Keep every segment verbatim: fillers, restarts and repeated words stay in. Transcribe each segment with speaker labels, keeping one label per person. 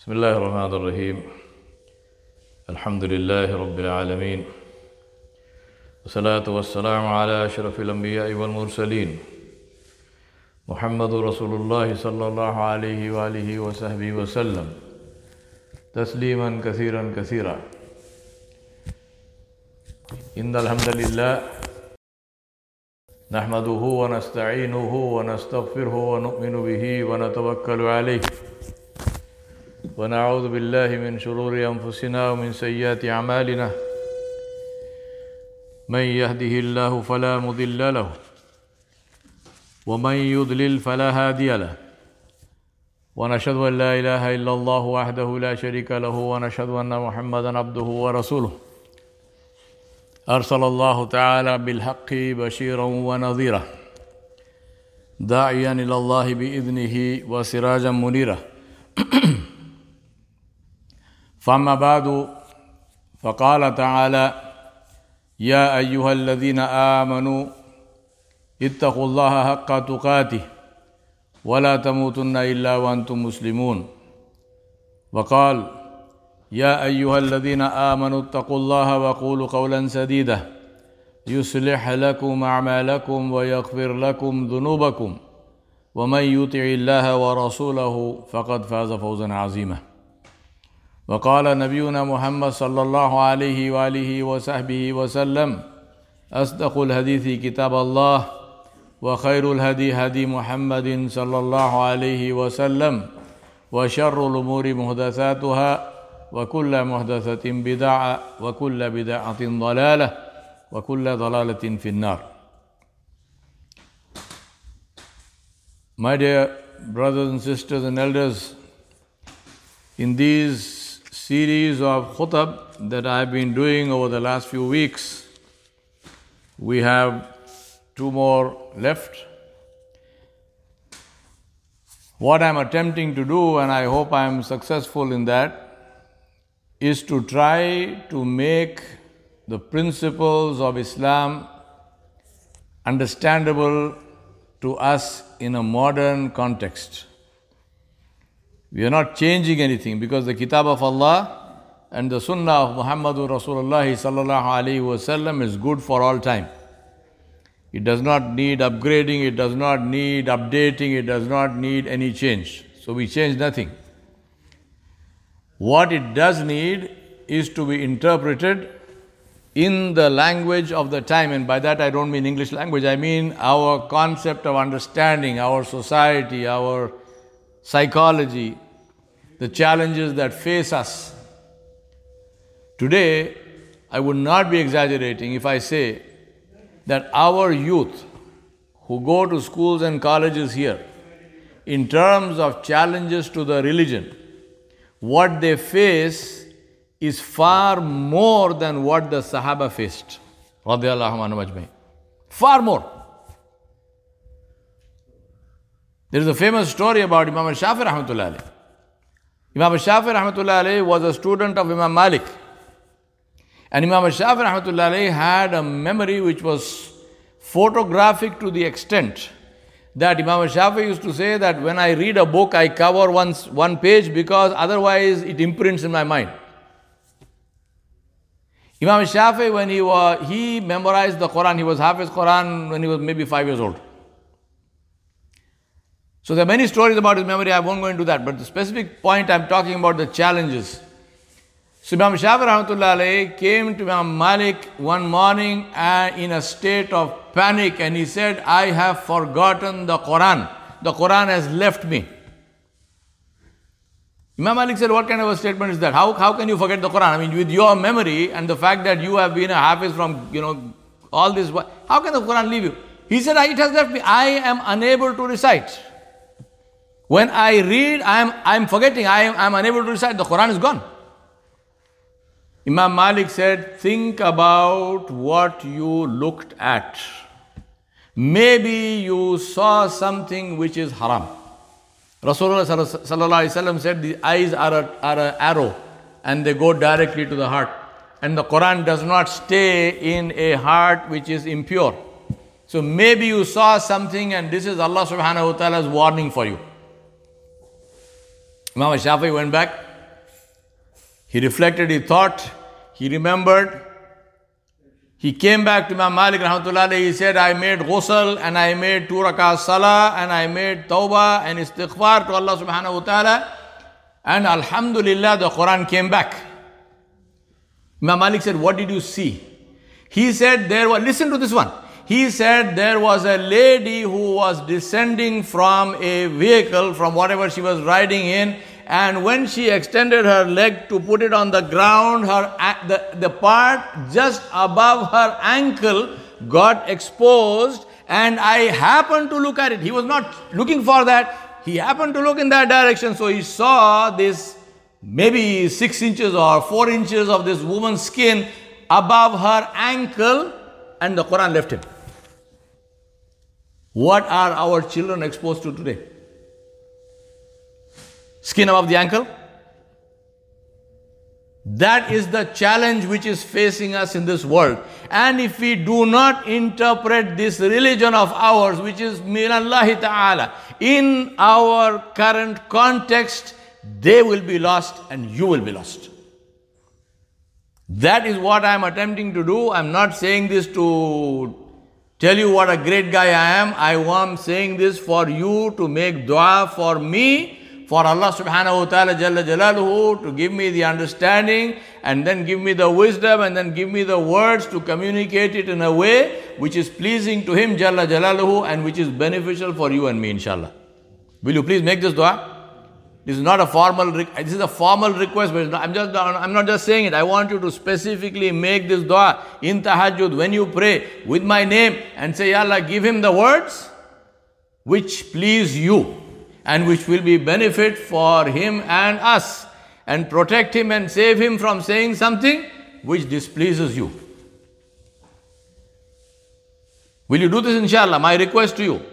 Speaker 1: بسم الله الرحمن الرحيم الحمد لله رب العالمين والصلاة والسلام على أشرف الأنبياء والمرسلين محمد رسول الله صلى الله عليه وآله وصحبه وسلم تسليما كثيرا كثيرا إن الحمد لله نحمده ونستعينه ونستغفره ونؤمن به ونتوكل عليه ونعوذ بالله من شرور أنفسنا ومن سيئات أعمالنا من يهده الله فلا مضل له ومن يضلل فلا هادي له ونشهد أن لا إله إلا الله وحده لا شريك له ونشهد أن محمدا عبده ورسوله أرسل الله تعالى بالحق بشيرا ونذيرا داعيا إلى الله بإذنه وسراجا منيرا فأما بعد فقال تعالى يا أيها الذين آمنوا اتقوا الله حق تقاته ولا تموتن إلا وأنتم مسلمون وقال يا أيها الذين آمنوا اتقوا الله وقولوا قولا سديدا يصلح لكم أعمالكم ويغفر لكم ذنوبكم ومن يطع الله ورسوله فقد فاز فوزا عظيما وقال نبينا محمد صلى الله عليه وآله وصحبه وسلم أصدق الحديث كتاب الله وخير الهدي هدي محمد صلى الله عليه وسلم وشر الأمور محدثاتها وكل محدثة بدعة وكل بدعة ضلالة وكل ضلالة في النار. My dear brothers and sisters and elders, in these series of khutab that I have been doing over the last few weeks, we have two more left. What I am attempting to do, and I hope I am successful in that, is to try to make the principles of Islam understandable to us in a modern context. We are not changing anything because the Kitab of Allah and the Sunnah of Muhammadur Rasulullah sallallahu alaihi wasallam is good for all time. It does not need upgrading, it does not need updating, it does not need any change. So we change nothing. What it does need is to be interpreted in the language of the time, and by that I don't mean English language, I mean our concept of understanding, our society, our psychology, the challenges that face us. Today, I would not be exaggerating if I say that our youth who go to schools and colleges here, in terms of challenges to the religion, what they face is far more than what the Sahaba faced. Radiyallahu anhu ajmain. Far more. There is a famous story about Imam Shafi rahmatullahi alayhi. Imam Shafi rahmatullahi alayhi was a student of Imam Malik. And Imam Shafi rahmatullahi alayhi had a memory which was photographic to the extent that Imam Shafi used to say that when I read a book, I cover once, one page because otherwise it imprints in my mind. Imam Shafi, when he was, he memorized the Quran, he was Hafiz Quran when he was maybe five years old. So there are many stories about his memory, I won't go into that, but the specific point I'm talking about the challenges. So Imam Shafi rahmatullahi alayhi came to Imam Malik one morning uh, in a state of panic, and he said, I have forgotten the Quran. The Quran has left me. Imam Malik said, what kind of a statement is that? How, how can you forget the Quran? I mean, with your memory and the fact that you have been a Hafiz from, you know, all this, how can the Quran leave you? He said, it has left me. I am unable to recite. When I read, I am, I am forgetting. I am, I am unable to recite. The Quran is gone. Imam Malik said, think about what you looked at. Maybe you saw something which is haram. Rasulullah sallallahu alaihi wasallam said, the eyes are a, are an arrow and they go directly to the heart. And the Quran does not stay in a heart which is impure. So maybe you saw something and this is Allah subhanahu wa ta'ala's warning for you. Imam Shafi went back He reflected, he thought, he remembered. He came back to Imam Malik rahmatullah alayhi. He said, I made ghusl and I made two rakah salah and I made tawbah and istighfar to Allah subhanahu wa ta'ala. And alhamdulillah, the Quran came back. Imam Malik said, what did you see? He said, there was, listen to this one. He said, there was a lady who was descending from a vehicle, from whatever she was riding in, and when she extended her leg to put it on the ground, her the, the part just above her ankle got exposed, and I happened to look at it. He was not looking for that. He happened to look in that direction, so he saw this maybe six inches or four inches of this woman's skin above her ankle, and the Quran left him. What are our children exposed to today? Skin above the ankle? That is the challenge which is facing us in this world. And if we do not interpret this religion of ours, which is minallahi ta'ala, in our current context, they will be lost and you will be lost. That is what I am attempting to do. I am not saying this to tell you what a great guy I am. I am saying this for you to make dua for me, for Allah subhanahu wa ta'ala jalla jalaluhu to give me the understanding and then give me the wisdom and then give me the words to communicate it in a way which is pleasing to Him jalla jalaluhu and which is beneficial for you and me, inshallah. Will you please make this dua? This is not a formal, this is a formal request, but I'm just, I'm not just saying it. I want you to specifically make this dua in tahajjud when you pray with my name and say, Ya Allah, give him the words which please you and which will be benefit for him and us, and protect him and save him from saying something which displeases you. Will you do this, inshallah? My request to you.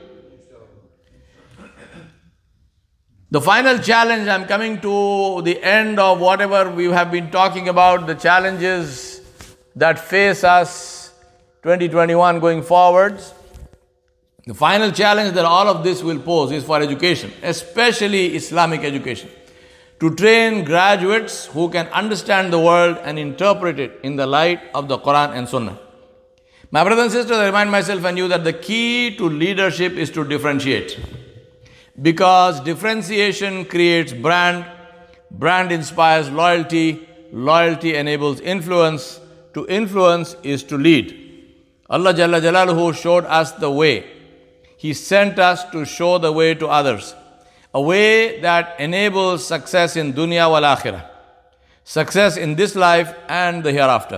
Speaker 1: The final challenge, I'm coming to the end of whatever we have been talking about, the challenges that face us twenty twenty-one going forwards. The final challenge that all of this will pose is for education, especially Islamic education, to train graduates who can understand the world and interpret it in the light of the Quran and Sunnah. My brothers and sisters, I remind myself and you that the key to leadership is to differentiate. Because differentiation creates brand, brand inspires loyalty, loyalty enables influence, to influence is to lead. Allah Jalla Jalaluhu showed us the way. He sent us to show the way to others, a way that enables success in dunya wal akhirah, success in this life and the hereafter.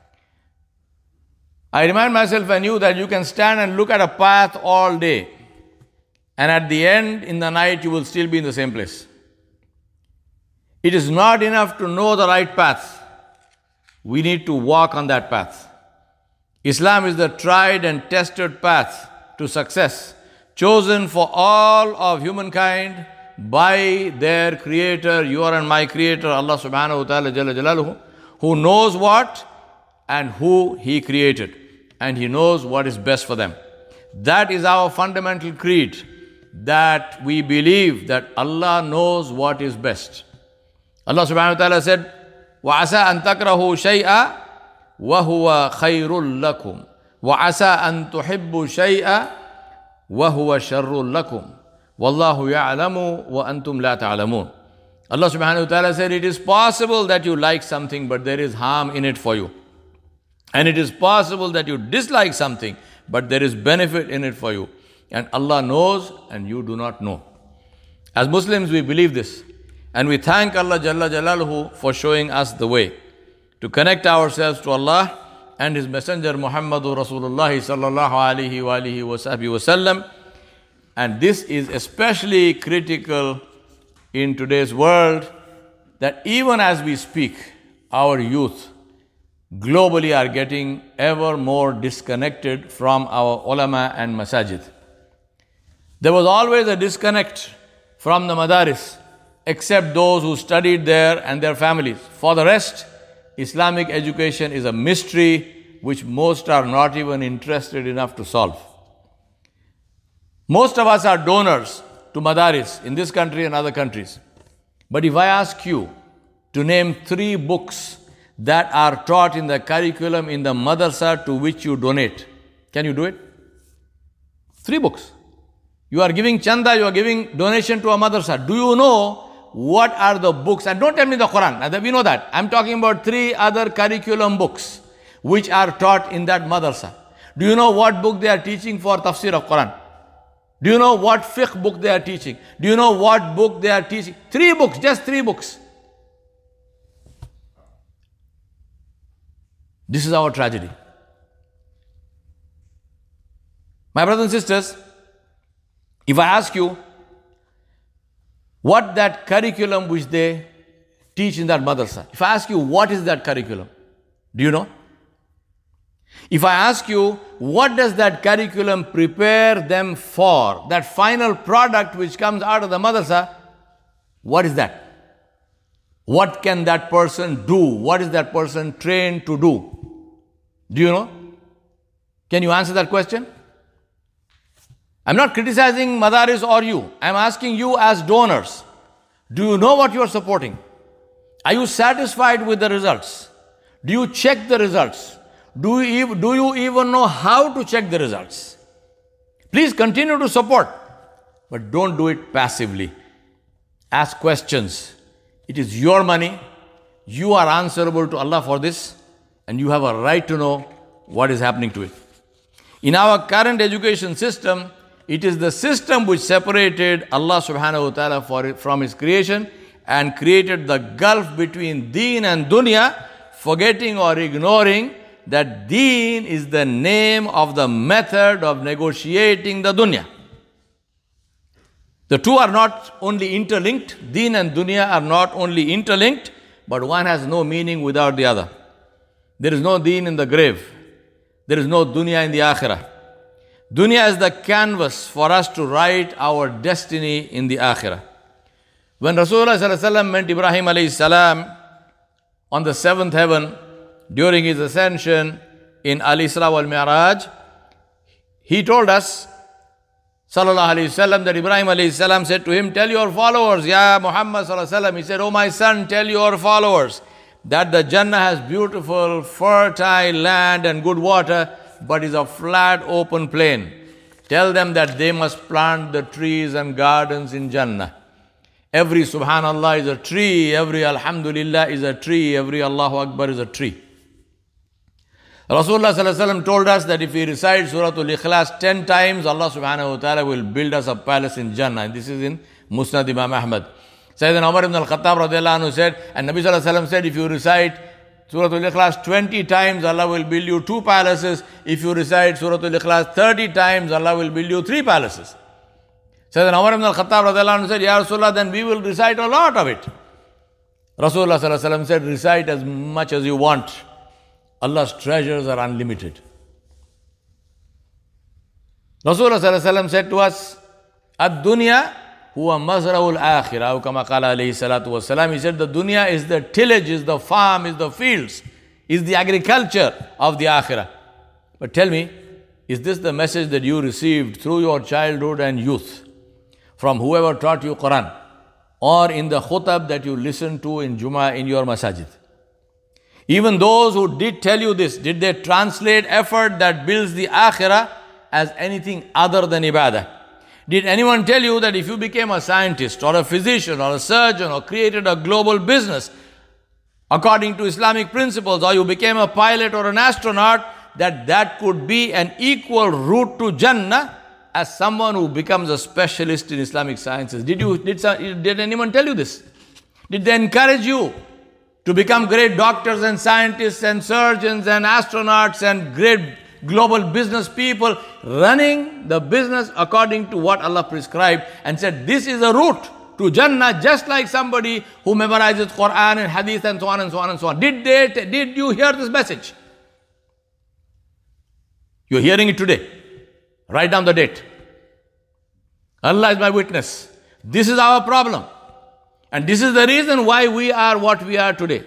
Speaker 1: I remind myself and you that you can stand and look at a path all day, and at the end, in the night, you will still be in the same place. It is not enough to know the right path. We need to walk on that path. Islam is the tried and tested path to success, chosen for all of humankind by their Creator, your and my Creator, Allah subhanahu wa ta'ala jalla jalaluhu, who knows what and who He created, and He knows what is best for them. That is our fundamental creed, that we believe that Allah knows what is best. Allah subhanahu wa ta'ala said, وَعَسَىٰ أَن تَكْرَهُوا شَيْئًا وَهُوَ خَيْرٌ لَكُمْ وَعَسَىٰ أَن تُحِبُّوا شَيْئًا وَهُوَ شَرٌّ لَكُمْ وَاللَّهُ يَعْلَمُ وَأَنْتُمْ لَا تَعْلَمُونَ. Allah subhanahu wa ta'ala said, it is possible that you like something, but there is harm in it for you. And it is possible that you dislike something, but there is benefit in it for you. And Allah knows and you do not know. As Muslims, we believe this. And we thank Allah Jalla Jalaluhu for showing us the way to connect ourselves to Allah and His Messenger Muhammadur Rasulullah sallallahu alaihi wa alihi wa sahbihi wa sallam. And this is especially critical in today's world, that even as we speak, our youth globally are getting ever more disconnected from our ulama and masajid. There was always a disconnect from the madaris, except those who studied there and their families. For the rest, Islamic education is a mystery which most are not even interested enough to solve. Most of us are donors to madaris in this country and other countries. But if I ask you to name three books that are taught in the curriculum in the madrasa to which you donate. Can you do it? Three books. You are giving chanda, you are giving donation to a madrasa. Do you know what are the books? And don't tell me the Quran. We know that. I'm talking about three other curriculum books which are taught in that madrasa. Do you know what book they are teaching for tafsir of Quran? Do you know what fiqh book they are teaching? Do you know what book they are teaching? Three books, just three books. This is our tragedy. My brothers and sisters, if I ask you what that curriculum which they teach in that madrasa, if I ask you what is that curriculum, do you know? If I ask you what does that curriculum prepare them for, that final product which comes out of the madrasa, what is that? What can that person do? What is that person trained to do? Do you know? Can you answer that question? I'm not criticizing Madaris or you. I'm asking you as donors. Do you know what you are supporting? Are you satisfied with the results? Do you check the results? Do you, even, do you even know how to check the results? Please continue to support, but don't do it passively. Ask questions. It is your money. You are answerable to Allah for this, and you have a right to know what is happening to it. In our current education system, it is the system which separated Allah subhanahu wa ta'ala for, from His creation and created the gulf between deen and dunya, forgetting or ignoring that deen is the name of the method of negotiating the dunya. The two are not only interlinked, deen and dunya are not only interlinked, but one has no meaning without the other. There is no deen in the grave. There is no dunya in the akhirah. Dunya is the canvas for us to write our destiny in the akhirah. When Rasulullah sallallahu alaihi wasallam met Ibrahim alayhi salam on the seventh heaven during his ascension in Al-Isra wal-Mi'raj, he told us, sallallahu alayhi wasallam, that Ibrahim alayhi salam said to him, tell your followers, Ya Muhammad sallallahu alayhi wasallam, he said, oh my son, tell your followers that the Jannah has beautiful, fertile land and good water, but is a flat, open plain. Tell them that they must plant the trees and gardens in Jannah. Every Subhanallah is a tree, every Alhamdulillah is a tree, every Allahu Akbar is a tree. Rasulullah sallallahu alaihi wasallam told us that if we recite Surah Al-Ikhlas ten times, Allah subhanahu wa ta'ala will build us a palace in Jannah. And this is in Musnad Imam Ahmad. Sayyidina Umar ibn al-Khattab radiallahu anhu said, and Nabi sallallahu alaihi wasallam said, if you recite Surah Al-Ikhlas twenty times, Allah will build you two palaces. If you recite Surah Al-Ikhlas thirty times, Allah will build you three palaces. Sayyidina Umar ibn al-Khattab radiallahu anhu said, Ya Rasulullah, then we will recite a lot of it. Rasulullah sallallahu alaihi wasallam said, recite as much as you want. Allah's treasures are unlimited. Rasulullah sallallahu alaihi wasallam said to us, Ad-dunya huwa mazra'ul akhirah, kama qala alayhi salatu wassalam. He said the dunya is the tillage, is the farm, is the fields, is the agriculture of the akhirah. But tell me, is this the message that you received through your childhood and youth from whoever taught you Quran, or in the khutab that you listened to in Jummah in your masajid? Even those who did tell you this, did they translate effort that builds the akhirah as anything other than ibadah? Did anyone tell you that if you became a scientist or a physician or a surgeon or created a global business according to Islamic principles, or you became a pilot or an astronaut, that that could be an equal route to Jannah as someone who becomes a specialist in Islamic sciences? Did you did, did anyone tell you this? Did they encourage you to become great doctors and scientists and surgeons and astronauts and great global business people running the business according to what Allah prescribed and said, this is a route to Jannah, just like somebody who memorizes Quran and Hadith and so on and so on and so on? Did they, did you hear this message? You're hearing it today. Write down the date. Allah is my witness. This is our problem. And this is the reason why we are what we are today.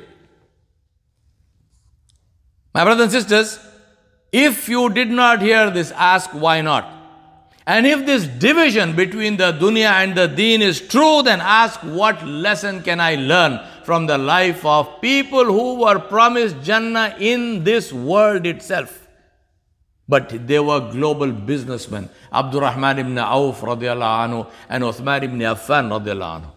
Speaker 1: My brothers and sisters, if you did not hear this, ask why not. And if this division between the dunya and the deen is true, then ask what lesson can I learn from the life of people who were promised Jannah in this world itself. But they were global businessmen. Abdurrahman ibn Auf radiallahu anhu and Uthman ibn Affan radiallahu anhu.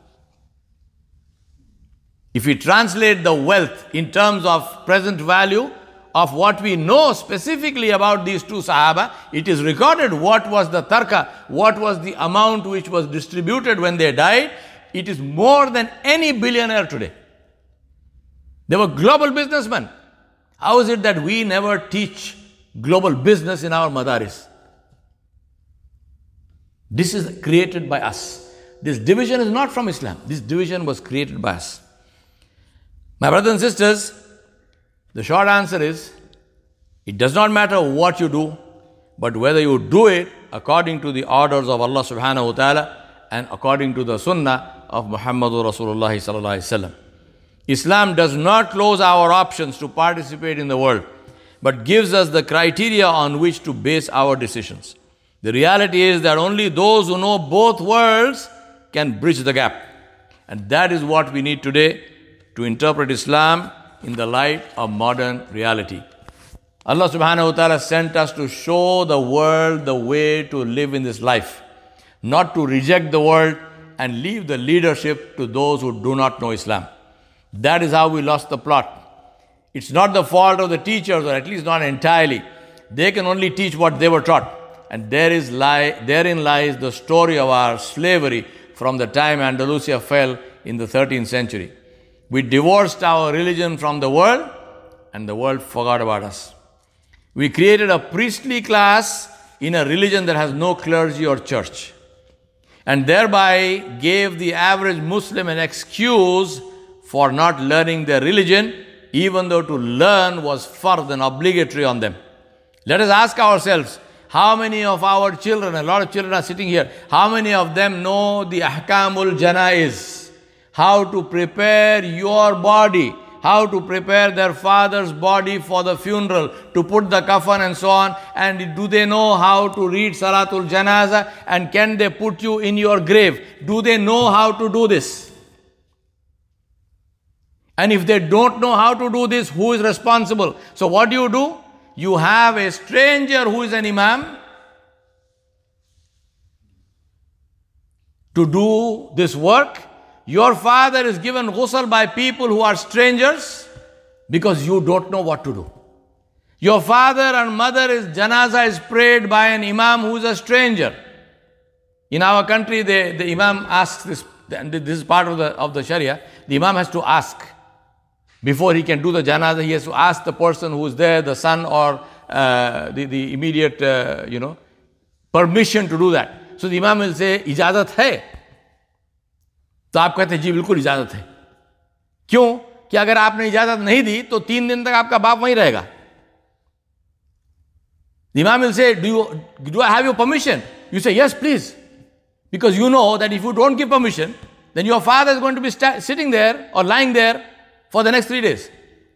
Speaker 1: If we translate the wealth in terms of present value of what we know specifically about these two Sahaba, it is recorded what was the tarka, what was the amount which was distributed when they died. It is more than any billionaire today. They were global businessmen. How is it that we never teach global business in our madaris? This is created by us. This division is not from Islam. This division was created by us. My brothers and sisters, the short answer is, it does not matter what you do, but whether you do it according to the orders of Allah subhanahu wa ta'ala and according to the sunnah of Muhammadur Rasulullah sallallahu alaihi wasallam. Islam does not close our options to participate in the world, but gives us the criteria on which to base our decisions. The reality is that only those who know both worlds can bridge the gap. And that is what we need today to interpret Islam in the light of modern reality. Allah subhanahu wa ta'ala sent us to show the world the way to live in this life, not to reject the world and leave the leadership to those who do not know Islam. That is how we lost the plot. It's not the fault of the teachers, or at least not entirely. They can only teach what they were taught. And there is lie, therein lies the story of our slavery from the time Andalusia fell in the thirteenth century. We divorced our religion from the world, and the world forgot about us. We created a priestly class in a religion that has no clergy or church, and thereby gave the average Muslim an excuse for not learning their religion, even though to learn was fard and obligatory on them. Let us ask ourselves, how many of our children, a lot of children are sitting here, how many of them know the ahkamul janaiz? How to prepare your body, how to prepare their father's body for the funeral, to put the kafan and so on, and do they know how to read Salatul Janaza, and can they put you in your grave? Do they know how to do this? And if they don't know how to do this, who is responsible? So what do you do? You have a stranger who is an imam to do this work. Your father is given ghusl by people who are strangers because you don't know what to do. Your father and mother is janazah is prayed by an imam who is a stranger. In our country, the, the imam asks this, and this is part of the, of the Sharia, the imam has to ask. Before he can do the janazah, he has to ask the person who is there, the son or uh, the, the immediate, uh, you know, permission to do that. So the imam will say, ijazat hai? तो आप कहते हैं जी बिल्कुल इजाजत है. क्यों? कि अगर आपने इजाजत नहीं दी तो तीन दिन तक आपका बाप वहीं रहेगा. The imam will say, do you do I have your permission? You say yes, please, because you know that if you don't give permission, then your father is going to be sta- sitting there or lying there for the next three days.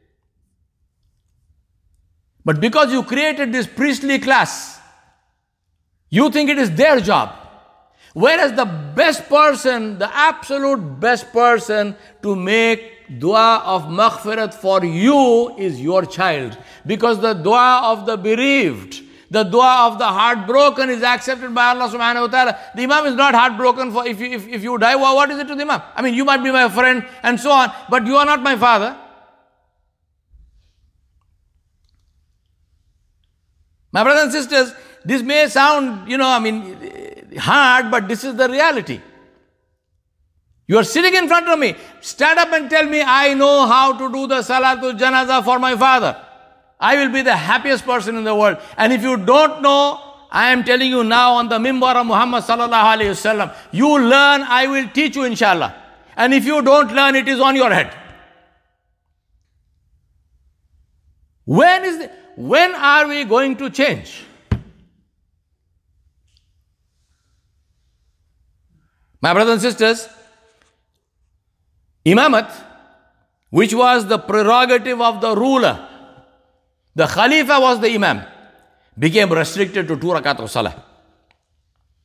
Speaker 1: But because you created this priestly class, you think it is their job. Whereas the best person, the absolute best person to make dua of maghfirat for you is your child. Because the dua of the bereaved, the dua of the heartbroken is accepted by Allah subhanahu wa ta'ala. The imam is not heartbroken for if you, if, if you die, well, what is it to the imam? I mean, you might be my friend and so on, but you are not my father. My brothers and sisters, this may sound, you know, I mean, hard, but this is the reality. You are sitting in front of me. Stand up and tell me, I know how to do the Salatul Janazah for my father. I will be the happiest person in the world. And if you don't know, I am telling you now on the mimbar of Muhammad sallallahu alayhi wasallam, you learn, I will teach you inshallah. And if you don't learn, it is on your head. When is the, when are we going to change? My brothers and sisters, imamat, which was the prerogative of the ruler, the Khalifa was the Imam, became restricted to two rakat of Salah.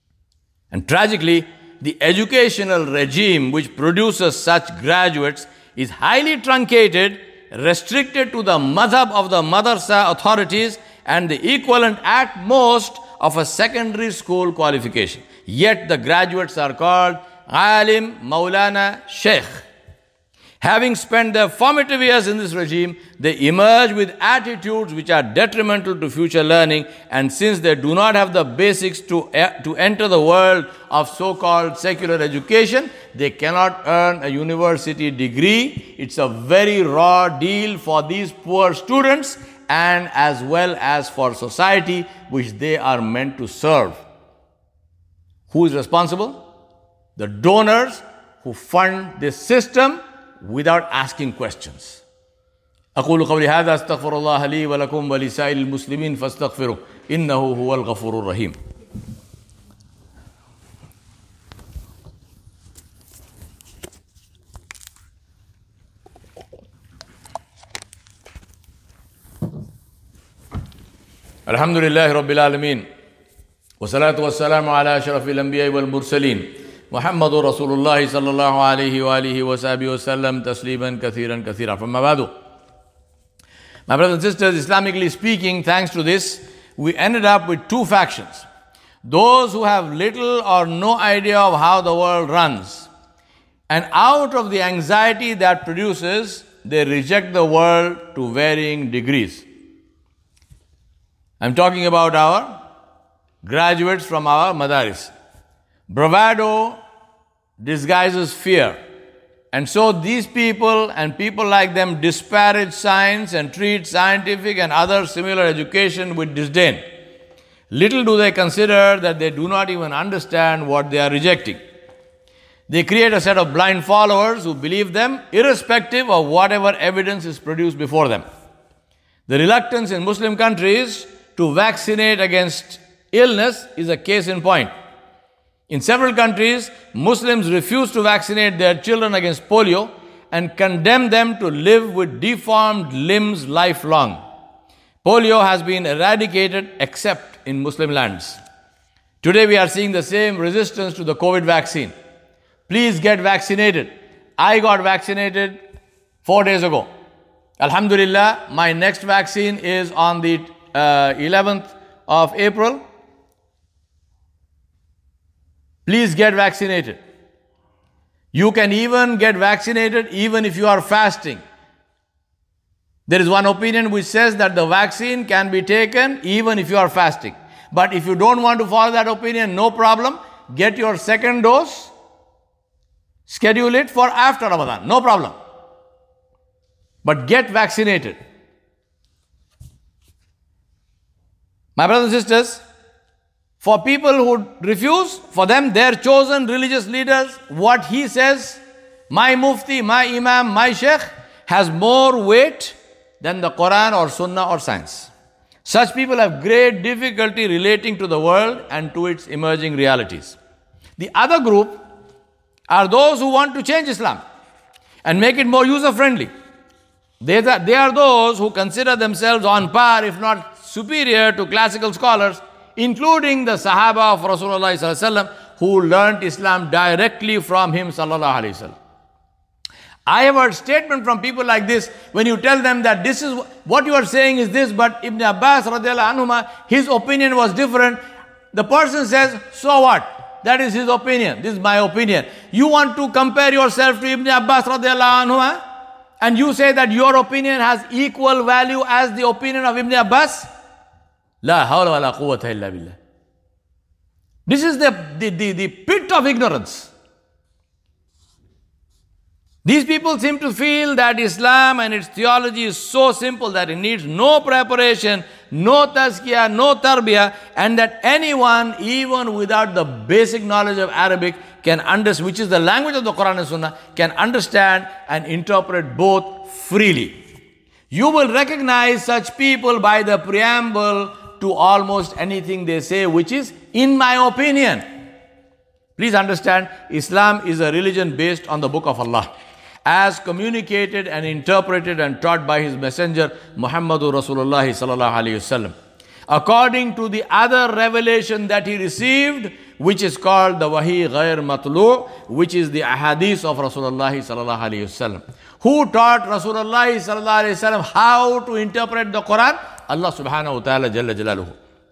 Speaker 1: And tragically, the educational regime which produces such graduates is highly truncated, restricted to the madhab of the madrasa authorities and the equivalent at most of a secondary school qualification. Yet the graduates are called Alim, Maulana, Sheikh. Having spent their formative years in this regime, they emerge with attitudes which are detrimental to future learning, and since they do not have the basics to, to enter the world of so-called secular education, they cannot earn a university degree. It's a very raw deal for these poor students and as well as for society which they are meant to serve. Who is responsible? The donors who fund this system without asking questions. أقول قولي هذا أستغفر الله لي ولكم ولسائر المسلمين فاستغفروه إنه هو الغفور الرحيم. الحمد لله رب العالمين والصلاة والسلام على أشرف الأنبياء والمرسلين محمد رسول الله صلى الله عليه وآله وصحبه وسلم تسليما كثيرا كثيرا. From بعد, my brothers and sisters, Islamically speaking, thanks to this, we ended up with two factions. Those who have little or no idea of how the world runs, and out of the anxiety that produces, they reject the world to varying degrees. I'm talking about our graduates from our madaris. Bravado disguises fear. And so these people and people like them disparage science and treat scientific and other similar education with disdain. Little do they consider that they do not even understand what they are rejecting. They create a set of blind followers who believe them irrespective of whatever evidence is produced before them. The reluctance in Muslim countries to vaccinate against illness is a case in point. In several countries, Muslims refuse to vaccinate their children against polio and condemn them to live with deformed limbs lifelong. Polio has been eradicated except in Muslim lands. Today we are seeing the same resistance to the COVID vaccine. Please get vaccinated. I got vaccinated four days ago. Alhamdulillah, my next vaccine is on the uh, eleventh of April. Please get vaccinated. You can even get vaccinated even if you are fasting. There is one opinion which says that the vaccine can be taken even if you are fasting. But if you don't want to follow that opinion, no problem. Get your second dose. Schedule it for after Ramadan. No problem. But get vaccinated. My brothers and sisters, for people who refuse, for them, their chosen religious leaders, what he says, my mufti, my imam, my sheikh, has more weight than the Quran or Sunnah or science. Such people have great difficulty relating to the world and to its emerging realities. The other group are those who want to change Islam and make it more user-friendly. They, they are those who consider themselves on par, if not superior, to classical scholars, including the Sahaba of Rasulullah sallallahu alaihi wasallam, who learnt Islam directly from him sallallahu alaihi wasallam. I have heard statement from people like this, when you tell them that this is what you are saying is this, but Ibn Abbas radiallahu anhuma, his opinion was different. The person says, so what? That is his opinion. This is my opinion. You want to compare yourself to Ibn Abbas radiallahu anhuma, and you say that your opinion has equal value as the opinion of Ibn Abbas? La hawla wa la quwwata illa billah. This is the, the, the, the pit of ignorance. These people seem to feel that Islam and its theology is so simple that it needs no preparation, no tazkiyah, no tarbiyah, and that anyone, even without the basic knowledge of Arabic, can understand, which is the language of the Quran and Sunnah, can understand and interpret both freely. You will recognize such people by the preamble to almost anything they say, which is, in my opinion. Please understand, Islam is a religion based on the Book of Allah, as communicated and interpreted and taught by His Messenger, Muhammadur Rasulullah sallallahu alaihi wasallam. According to the other revelation that he received, which is called the Wahi Ghair Matlu', which is the ahadith of Rasulullah sallallahu alaihi wasallam. Who taught Rasulullah sallallahu alaihi wasallam how to interpret the Quran? Allah subhanahu wa ta'ala jalla jalaluhu.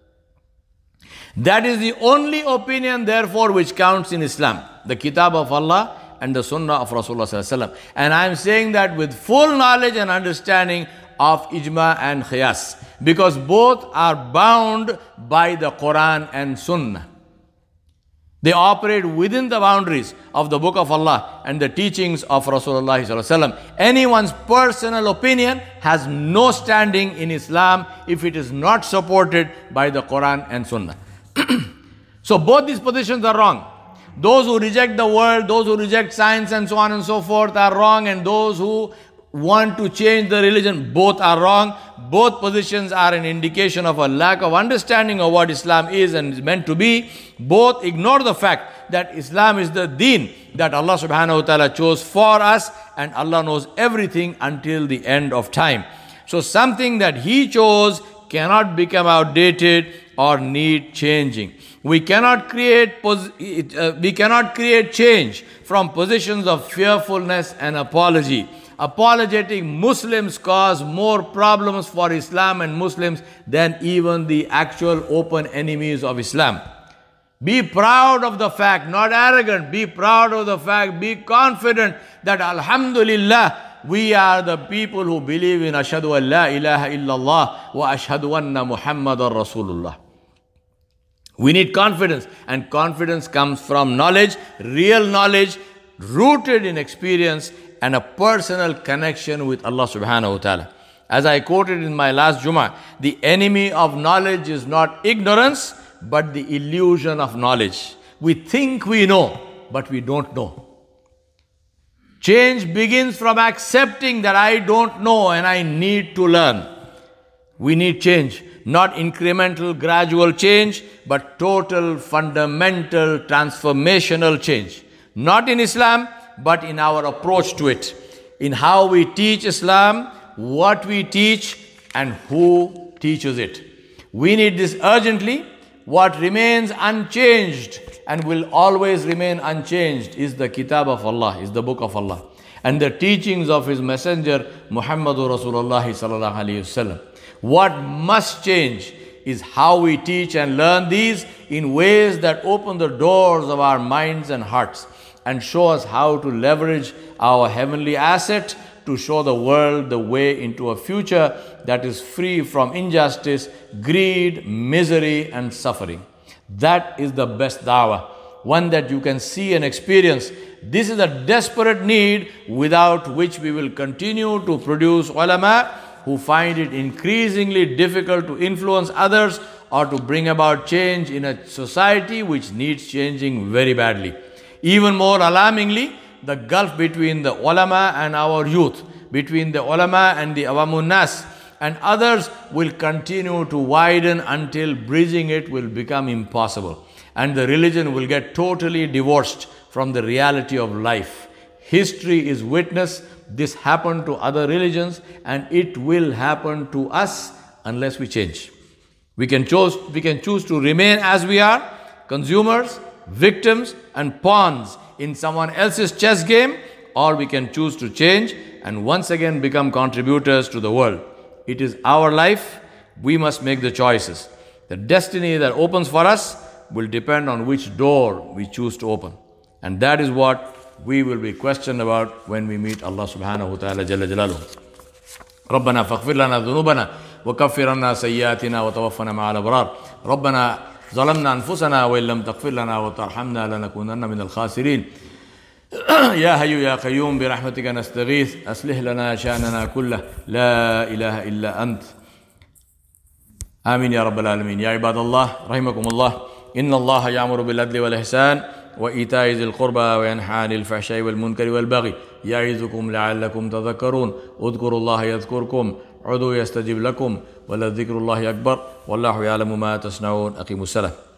Speaker 1: That is the only opinion, therefore, which counts in Islam. The Kitab of Allah and the Sunnah of Rasulullah sallallahu alaihi wasallam. And I am saying that with full knowledge and understanding of Ijma and Qiyas. Because both are bound by the Quran and Sunnah. They operate within the boundaries of the Book of Allah and the teachings of Rasulullah sallallahu alaihi wasallam. Anyone's personal opinion has no standing in Islam if it is not supported by the Quran and Sunnah. So both these positions are wrong. Those who reject the world, those who reject science and so on and so forth are wrong, and those who want to change the religion, both are wrong. Both positions are an indication of a lack of understanding of what Islam is and is meant to be. Both ignore the fact that Islam is the deen that Allah subhanahu wa ta'ala chose for us, and Allah knows everything until the end of time. So something that He chose cannot become outdated or need changing. We cannot create pos- uh, we cannot create change from positions of fearfulness and apology. Apologetic Muslims cause more problems for Islam and Muslims than even the actual open enemies of Islam. Be proud of the fact, not arrogant. Be proud of the fact, be confident that Alhamdulillah, we are the people who believe in Ashhadu an la ilaha illallah wa ashhadu anna Muhammadan Rasulullah. We need confidence, and confidence comes from knowledge, real knowledge, rooted in experience and a personal connection with Allah subhanahu wa ta'ala. As I quoted in my last Jummah, the enemy of knowledge is not ignorance, but the illusion of knowledge. We think we know, but we don't know. Change begins from accepting that I don't know and I need to learn. We need change. Not incremental, gradual change, but total, fundamental, transformational change. Not in Islam, but in our approach to it. In how we teach Islam, what we teach, and who teaches it. We need this urgently. What remains unchanged and will always remain unchanged is the Kitab of Allah, is the Book of Allah, and the teachings of His Messenger, Muhammadur Rasulullah sallallahu alaihi wasallam. What must change is how we teach and learn these in ways that open the doors of our minds and hearts and show us how to leverage our heavenly asset to show the world the way into a future that is free from injustice, greed, misery, and suffering. That is the best da'wah, one that you can see and experience. This is a desperate need without which we will continue to produce ulama who find it increasingly difficult to influence others or to bring about change in a society which needs changing very badly. Even more alarmingly, the gulf between the ulama and our youth, between the ulama and the awamun nas and others will continue to widen until bridging it will become impossible. And the religion will get totally divorced from the reality of life. History is witness. This happened to other religions and it will happen to us unless we change. We can choose, we can choose to remain as we are, consumers, victims, and pawns in someone else's chess game, or we can choose to change and once again become contributors to the world. It is our life. We must make the choices. The destiny that opens for us will depend on which door we choose to open. And that is what we will be questioned about when we meet Allah subhanahu wa ta'ala jalla jalaluhu. ربنا فاغفر لنا ذنوبنا وكفر عنا سيئاتنا وتوفنا مع الأبرار. ربنا ظلمنا أنفسنا وإن لم تغفر لنا وترحمنا لنكونن من الخاسرين. يا حي يا قيوم برحمتك نستغيث أصلح لنا شأننا كله لا إله إلا أنت. آمين يا رب العالمين. يا عباد الله رحمكم الله، إن الله يأمر بالعدل والإحسان وإيتاء ذي القربى وينهى عن الفحشاء والمنكر والبغي يعظكم لعلكم تذكرون. اذكروا الله يذكركم، ادعوه يستجب لكم، ولذكر الله أكبر، والله يعلم ما تصنعون. أقيموا الصلاة.